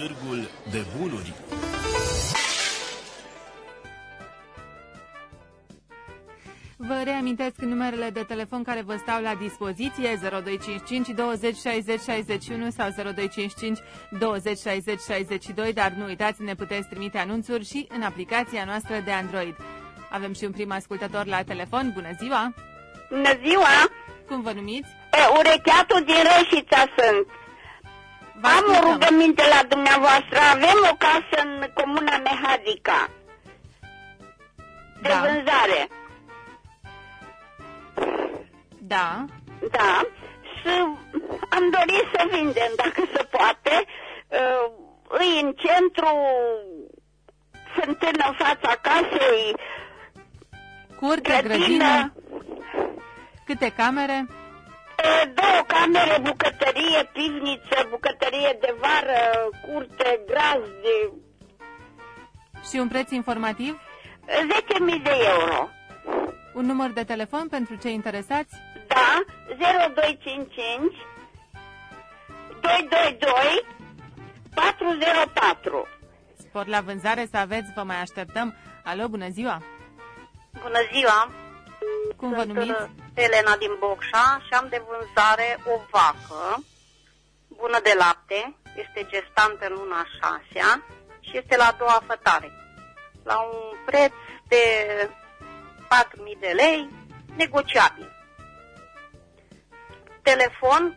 Târgul de Bunuri. Vă reamintesc numerele de telefon care vă stau la dispoziție: 0255 20 60 61 sau 0255 20 60 62, dar nu uitați, ne puteți trimite anunțuri și în aplicația noastră de Android. Avem și un prim ascultător la telefon. Bună ziua! Bună ziua! Cum vă numiți? Urecheatul din Rășița sunt. Am o rugăminte la dumneavoastră. Avem o casă în comuna Mehadica de vânzare. Da. Da. Și am dorit să vindem, dacă se poate. Îi în centru, fântână în fața casei, curte, grădină. Câte camere? 2 camere, bucătărie, pivniță, bucătărie de vară, curte, grazdi. Și un preț informativ? 10.000 de euro. Un număr de telefon pentru cei interesați? Da, 0255 222 404. Spor la vânzare să aveți, vă mai așteptăm. Alo, bună ziua! Bună ziua! Cum vă numiți? Elena din Bocșa și am de vânzare o vacă bună de lapte, este gestantă în luna 6-a și este la a doua fătare. La un preț de 4.000 de lei, negociabil. Telefon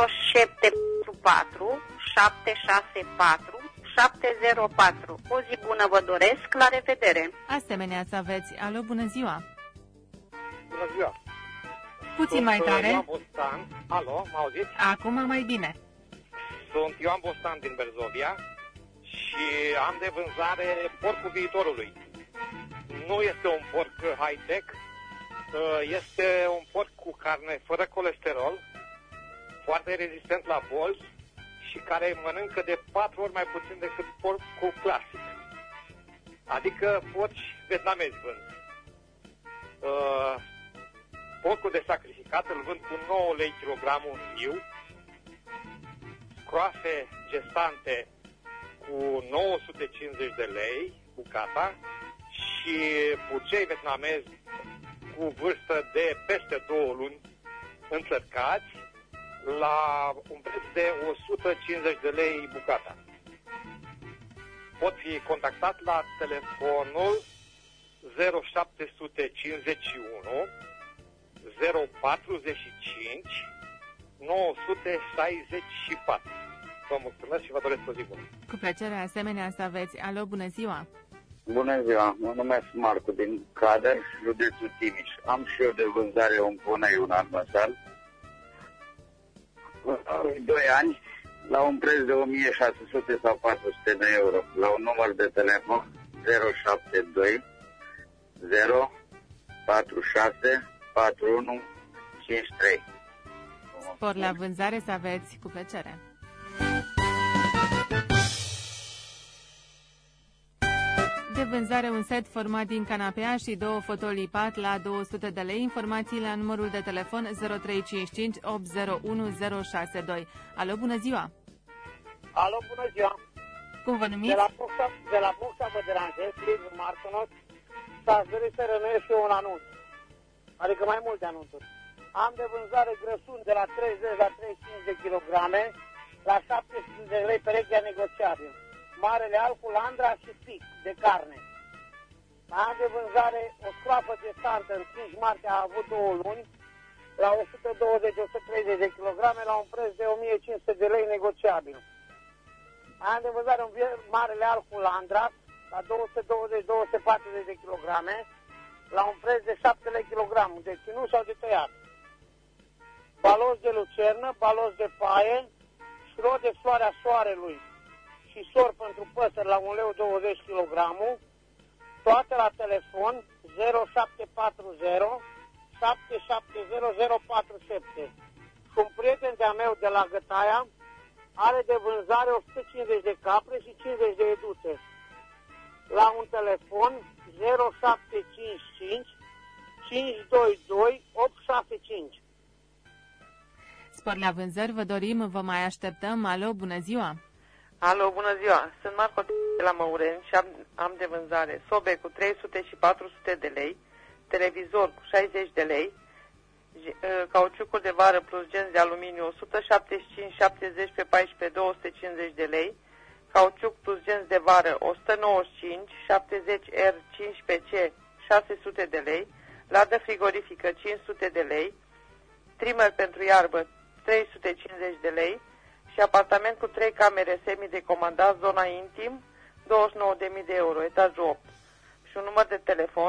0744 764 704. O zi bună vă doresc, la revedere! Asemenea să aveți. Alo, bună ziua! Bună ziua! Puțin mai tare. Ioan Bostan. Alo, mă auziți? Acum mai bine. Sunt Ioan Bostan din Berzovia și am de vânzare porcul viitorului. Nu este un porc high-tech, este un porc cu carne fără colesterol, foarte rezistent la boli și care mănâncă de 4 ori mai puțin decât porcul clasic. Adică porci vietnamezi vând. Porcul de sacrificat îl vând cu 9 lei kilogramul viu, scroafe gestante cu 950 de lei bucata și pucei vietnamezi cu vârstă de peste 2 luni înțărcați la un preț de 150 de lei bucata. Pot fi contactat la telefonul 0751 045 964. Vă mulțumesc și vă doresc o zi bună. Cu plăcere, asemenea să aveți. Alo, bună ziua! Bună ziua, mă numesc Marcu din Cader, județul Timiș. Am și eu de vânzare un ponei, un armăsal. 2 ani, la un preț de 1600 sau 400 de euro, la un număr de telefon 072 046 4153. Spor la vânzare să aveți, cu plăcere. De vânzare un set format din canapea și 2 fotolii pat la 200 de lei. Informații la numărul de telefon 0355 801 062. Alo, bună ziua! Alo, bună ziua! Cum vă numiți? De la Boxa vă deranjez, Liviu Martonos, și aș dori să rămâne și eu un anunț. Adică mai multe anunțuri. Am de vânzare grăsuni de la 30 la 35 de kilograme la 700 de lei perechea negociabil. Marele alb cu landra și pic de carne. Am de vânzare o scroapă gestantă în 5 martie, a avut 2 luni, la 120-130 de kilograme, la un preț de 1500 de lei negociabil. Am de vânzare un marele alb cu landra, la 220-240 de kilograme, la un preț de 7 lei kilogramul, de ținut sau de tăiat. Balos de lucernă, balos de paie, șrot de floarea soarelui și sor pentru păsări la 1,20 lei kg, toate la telefon 0740 770 047. Și un prieten de-a meu de la Gătaia are de vânzare 150 de capre și 50 de eduțe. La un telefon 0755 522 865. Spor la vânzări, vă dorim, vă mai așteptăm. Alo, bună ziua! Alo, bună ziua! Sunt Marco de la Măureni și am de vânzare sobe cu 300 și 400 de lei, televizor cu 60 de lei, cauciucul de vară plus genți de aluminiu 175-70 pe 14 250 de lei, cauciuc plus genți de vară 195, 70 R 15C 600 de lei, ladă frigorifică 500 de lei, trimmer pentru iarbă 350 de lei și apartament cu 3 camere semi-decomandat, zona intim, 29.000 de euro, etajul 8. Și un număr de telefon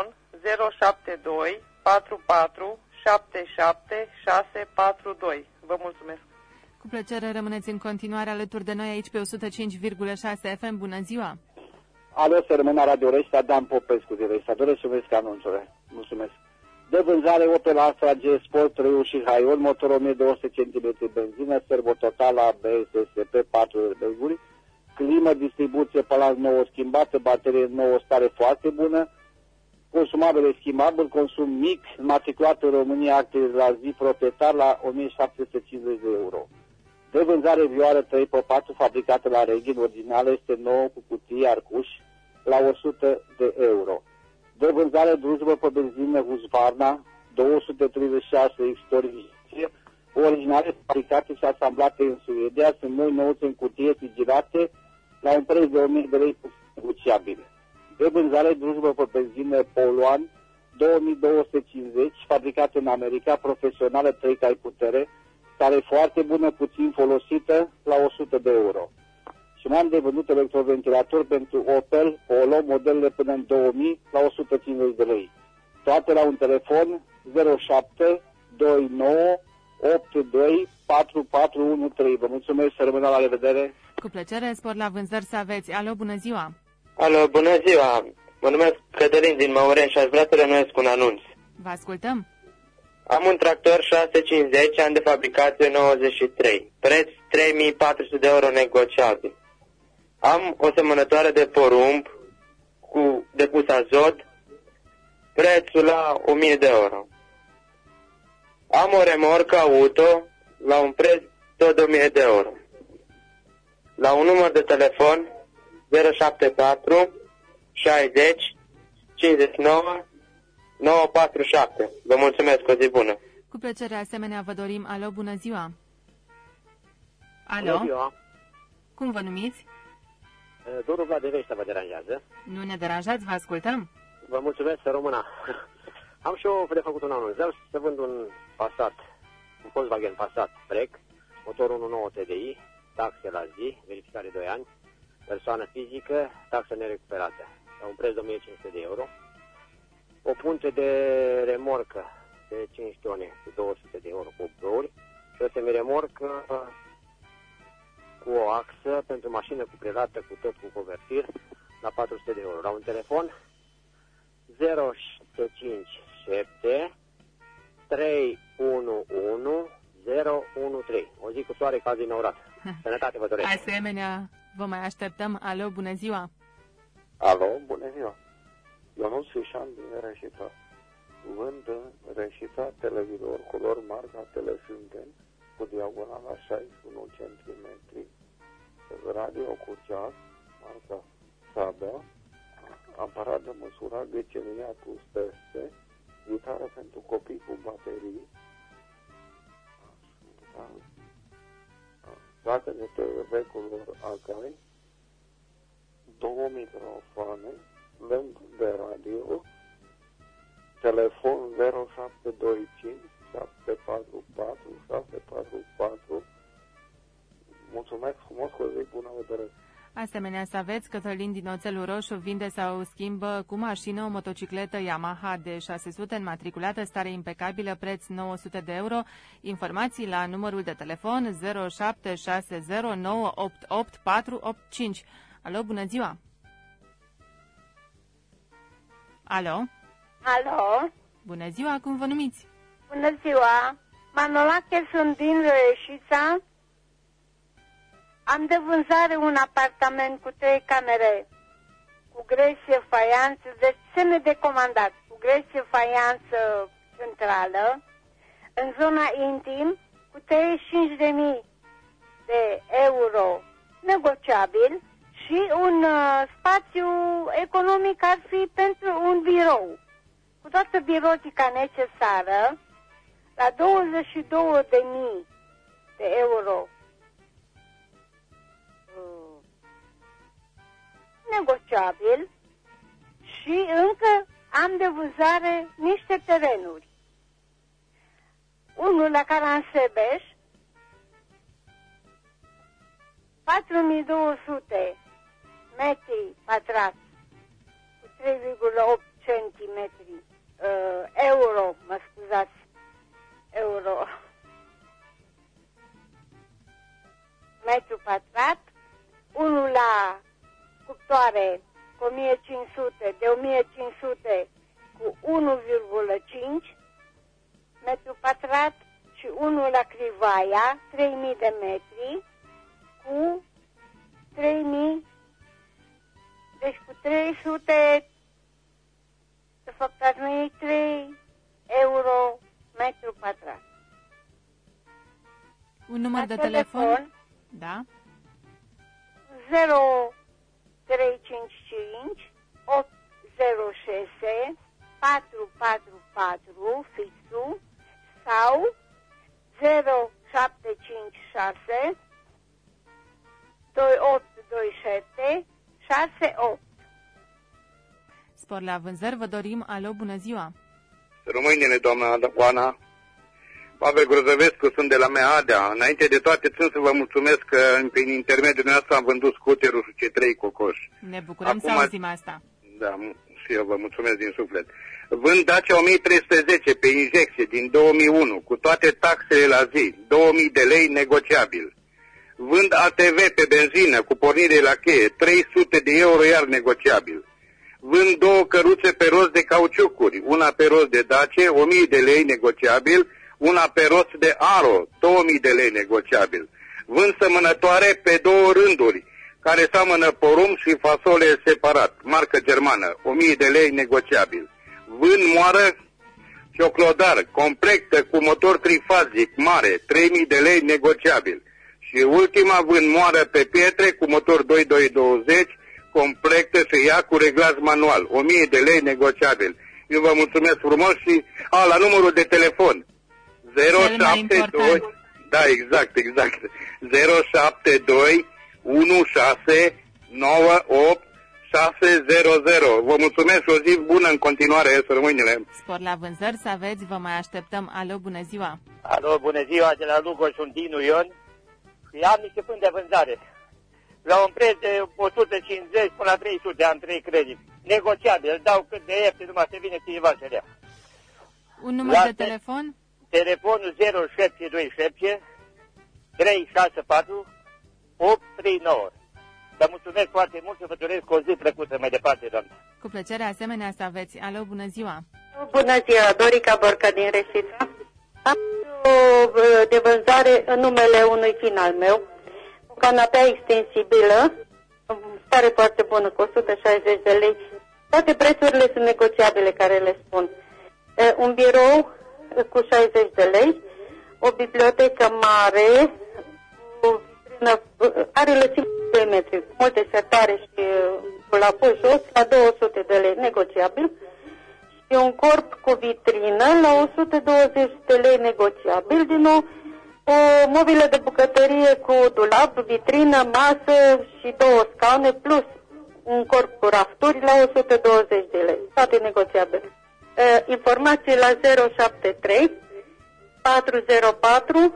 072 44 77 642. Vă mulțumesc! Cu plăcere, rămâneți în continuare alături de noi aici pe 105,6 FM. Bună ziua! Alo, să rămân la Radio Rești, Dan Popescu de Rești. Doresc să vezi anunțurile. Mulțumesc. De vânzare Opel Astra G Sport 3 și Haion, motor 1200 cm benzină, servo total ABS, SP, 4 de climă, distribuție palanc nouă schimbată, baterie nouă, stare foarte bună, consumabile schimbabil, consum mic, matriculat în România, acte la zi, proprietar la 1750 de euro. De vânzare Vioară 3x4, fabricată la Reghin, originală, este nouă cu cutie arcuș, la 100 de euro. De vânzare drujbă pe benzină Husqvarna, 236 X-Tori, originale, fabricate și asamblate în Suedia, sunt noi nouțe în cutie sigilate, la un preț de 1000 de lei negociabile. De vânzare drujbă pe benzină Poluan, 2250, fabricată în America, profesională, 3 cai putere, care foarte bună, puțin folosită, la 100 de euro. Și mai am de vândut electroventilator pentru Opel Polo, modelele până în 2000, la 150 de lei. Toate la un telefon 07 29 82 4413. Vă mulțumesc, să rămână, la revedere! Cu plăcere, spor la vânzări să aveți. Alo, bună ziua! Alo, bună ziua! Mă numesc Cătălin din Măureni și aș vrea să renuiesc un anunț. Vă ascultăm! Am un tractor 650, an de fabricație 93, preț 3400 de euro negociabil. Am o semănătoare de porumb cu depus azot, prețul la 1000 de euro. Am o remorcă auto la un preț tot de 1000 de euro. La un număr de telefon 074 60 59 947. Vă mulțumesc, o zi bună. Cu plăcere, asemenea, vă dorim. Alo, bună ziua! Alo? Bună ziua! Cum vă numiți? Doru Vlad de Vești vă deranjează. Nu ne deranjați, vă ascultăm. Vă mulțumesc, să rămână. Am și eu de făcut un anunț. Vreau să vând un Passat, un Volkswagen Passat Break, motor 1.9 TDI, taxe la zi, verificare 2 ani, persoană fizică, taxă nerecuperată, la un preț de 1500 de euro. O punte de remorcă de 5 tone cu 200 de euro cu 8 ori și o semiremorcă cu o axă pentru mașină cu prelată cu tot cu covertir la 400 de euro. La un telefon 0757 311 013. O zi cu soare, caz inaugurat. Sănătate vă doresc. Asemenea, vă mai așteptăm. Alo, bună ziua! Alo, bună ziua! Ionut Sușan din Reșița. Vând Reșița televizor color marca Telefunken cu diagonala 61 cm, radio cu ceas, marca Sabea, aparat de măsurat glicemia plus teste, gitară pentru copii cu baterii, placă de TV color Akai, 2 microfoane, lemn de radio, telefon 0725 744 644. Mulțumesc frumos, cu o zi bună, vă doresc. Asemenea, să aveți, Cătălin din Oțelul Roșu vinde sau schimbă cu mașină o motocicletă Yamaha de 600 înmatriculată, stare impecabilă, preț 900 de euro. Informații la numărul de telefon 0760988485. Alo, bună ziua! Alo? Alo? Bună ziua, cum vă numiți? Bună ziua! Manolache, sunt din Reșița. Am de vânzare un apartament cu 3 camere, cu gresie faianță, deci semi-decomandat, cu gresie faianță centrală, în zona intim, cu 35.000 de euro negociabil și un spațiu economic ar fi pentru un birou. Cu toată birotica necesară, la 22.000 de euro negociabil și încă am de vânzare niște terenuri. Unul la Caransebeș, 4.200 metri pătrați cu 3,8 centimetri euro, mă scuzați, euro metru pătrat, unul la cuptoare cu 1500, de 1500 cu 1,5 metru pătrat și unul la Crivaia, 3000 de metri cu 3000, deci cu 300, de fapt ar veni 3 euro metru pătrat. Un număr de telefon? Da. 0355 806 444 fixul sau 0756 2827 68. Spor la vânzări, vă dorim. Alo, bună ziua! Rămâine, doamna Oana. Pavel Grozăvescu, sunt de la Meadea. Înainte de toate, țin să vă mulțumesc că prin intermediul nostru am vândut scuterul și cei 3 cocoși. Ne bucurăm să auzim asta. Da, și eu vă mulțumesc din suflet. Vând Dacia 1310 pe injecție din 2001, cu toate taxele la zi, 2000 de lei negociabil. Vând ATV pe benzină cu pornire la cheie, 300 de euro iar negociabil. Vând 2 căruțe pe rost de cauciucuri, una pe rost de Dacia, 1000 de lei negociabil, una pe rost de Aro, 2000 de lei negociabil. Vând sămănătoare pe 2 rânduri, care seamănă porumb și fasole separat, marcă germană, 1000 de lei negociabil. Vând moară cioclodar, completă cu motor trifazic mare, 3000 de lei negociabil. Și ultima vând moară pe pietre cu motor 2220, completă și ea cu reglaj manual, 1000 de lei negociabil. Eu vă mulțumesc frumos și la numărul de telefon 072, da, exact, 072 16 98 600. Vă mulțumesc și o zi bună în continuare, să rămâinile. Spor la vânzări, să aveți, vă mai așteptăm. Alo, bună ziua! Alo, bună ziua, de la Lugoj, sunt Dinu Ion și am niște pâni de vânzare. La un preț de 150 până la 300, am 3 credit. Negociabil, îl dau cât de ieftin, numai să vine cineva să lea. Un număr de telefon? Telefonul 0727 364 839. Vă mulțumesc foarte mult și vă doresc o zi plăcută mai departe, doamnă. Cu plăcere, asemenea să aveți. Alo, bună ziua! Bună ziua, Dorica Borca din Reșița. Am de vânzare în numele unui fin al meu, o canapea extensibilă, stare foarte bună, cu 160 de lei. Toate prețurile sunt negociabile, care le spun. Un birou cu 60 de lei, o bibliotecă mare, are lățime de metri, multe sertare și la jos, la 200 de lei negociabil, și un corp cu vitrină la 120 de lei negociabil, din nou o mobilă de bucătărie cu dulap, vitrină, masă și 2 scaune, plus un corp cu rafturi la 120 de lei, toate negociabile. Informații la 073 404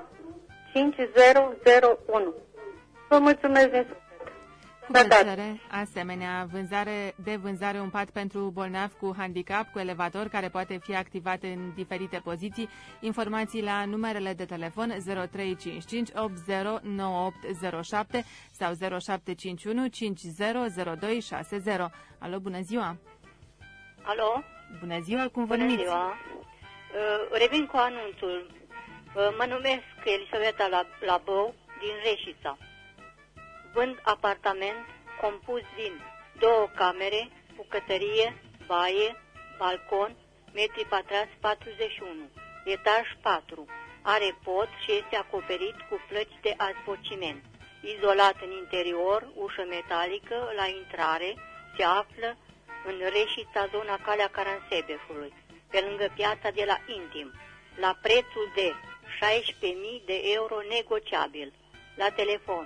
5001. Vă mulțumesc din suflet. Cu plăcere, asemenea, vânzare un pat pentru bolnav cu handicap, cu elevator, care poate fi activat în diferite poziții. Informații la numerele de telefon 0355 809807 sau 0751 500260. Alo, bună ziua! Alo? Bună ziua, cum vă numiți? numiți? Bună ziua! Revin cu anunțul. Mă numesc Elisaveta Labău din Reșița. Vând apartament compus din 2 camere, bucătărie, baie, balcon, metri pătrați 41, etaj 4. Are pod și este acoperit cu plăci de azbociment. izolat în interior, ușă metalică, la intrare, se află în Reșița, zona Calea Caransebefului, pe lângă piața de la Intim, la prețul de 16.000 de euro negociabil, la telefon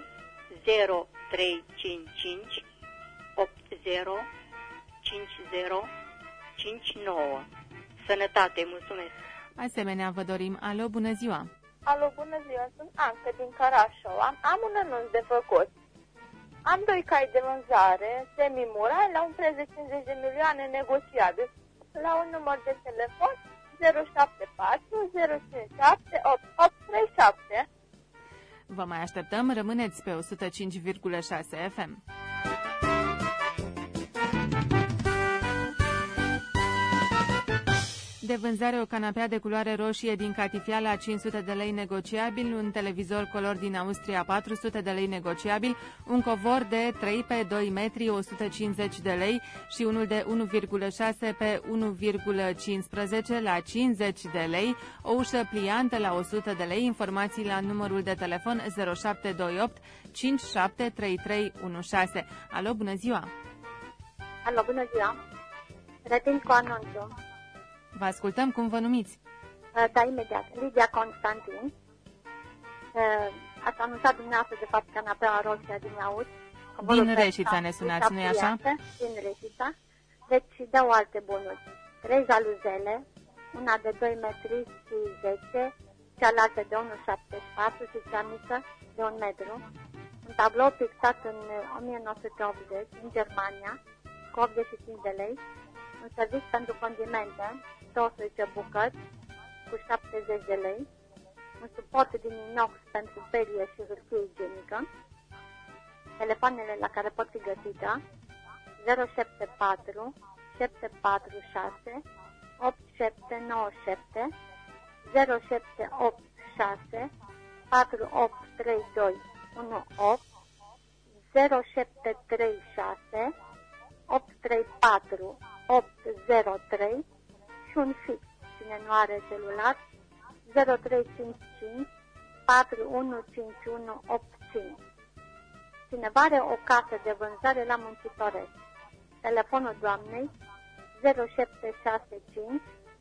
0355 80 50 59. Sănătate, mulțumesc! Asemenea, vă dorim. Alo, bună ziua! Alo, bună ziua, sunt Anca din Carașov. Am un anunț de făcut. Am 2 cai de vânzare, semi-murali, la un preț de 50 de milioane negociabil, la un număr de telefon 074 057 8837. Vă mai așteptăm, rămâneți pe 105,6 FM. De vânzare o canapea de culoare roșie din Catifea la 500 de lei negociabil, un televizor color din Austria 400 de lei negociabil, un covor de 3 pe 2 metri 150 de lei și unul de 1,6 pe 1,15 la 50 de lei, o ușă pliantă la 100 de lei, informații la numărul de telefon 0728 573316. Alo, bună ziua! Alo, bună ziua! Revin cu anunțul. Vă ascultăm, cum vă numiți? Da, imediat. Lidia Constantin. Ați anunțat dumneavoastră, de fapt, canapeaua roșie din Aust. Din Reșița ne sunați, nu-i așa? Din Reșița. Deci dau alte bunuri. 3 jaluzele, una de 2 metri și 10, cealaltă de 1,74 și cea mică de 1 metru. Un tablou fixat în 1980 în Germania, cu 85 de lei. Un serviciu pentru condimente, 12 bucăți, cu 70 de lei, un suport din inox pentru perie și hârtie igienică, telefoanele la care pot fi găsite, 074 746 8797, 0786 4832 18, 0736 834 803 și un fix. Cine nu are celular, 0355 415185. Cineva are o casă de vânzare la Muncitoresc. Telefonul doamnei 0765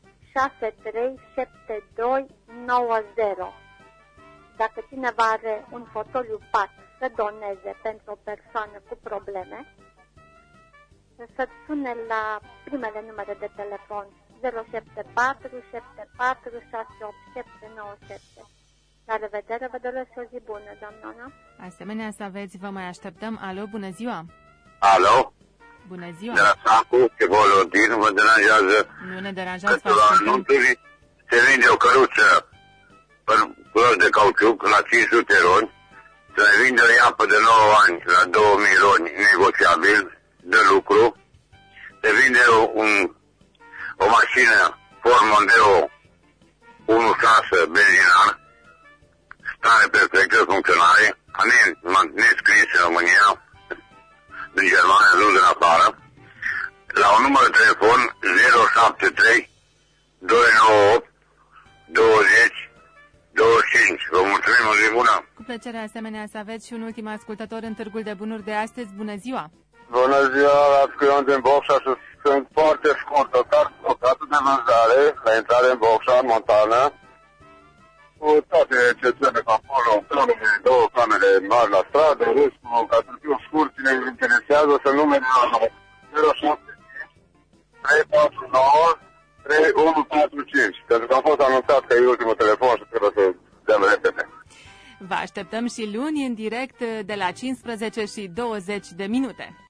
637290. Dacă cineva are un fotoliu pat să doneze pentru o persoană cu probleme, să sune la primele numere de telefon 074 74 68797. La revedere, vă doresc o zi bună, doamnă. Asemenea, să aveți, vă mai așteptăm. Alo, bună ziua! Alo? Bună ziua! De la Sacu, ce voluntin, vă deranjează. Nu ne deranjați, vă ascultăm. Se vinde o căruță culoare de cauciuc la 500 roni, se mai vinde o iapă de 9 ani la 2000 roni negociabil de lucru, se vinde o mașină Ford Mondeo 1.6 benzinar, stare perfectă, funcționare, nescris în România, din Germania, nu din afară, la un număr de telefon 073 298 20 25. Vă mulțumim, o zi bună! Cu plăcere, asemenea, să aveți și un ultim ascultător în Târgul de Bunuri de astăzi. Bună ziua! Bună ziua, la Scrion din Bocșa și sunt foarte scurt. O casă de vânzare, la intrare în Bocșa, în Montană, cu toate ce trebuie pe acolo, două camere mari la stradă, restul, ca să fiu scurt, cine îi interesează, să numere la 07 349 3145, pentru că am fost anunțat că e ultimul telefon și trebuie să dăm repede. Vă așteptăm și luni în direct de la 15 și 20 de minute.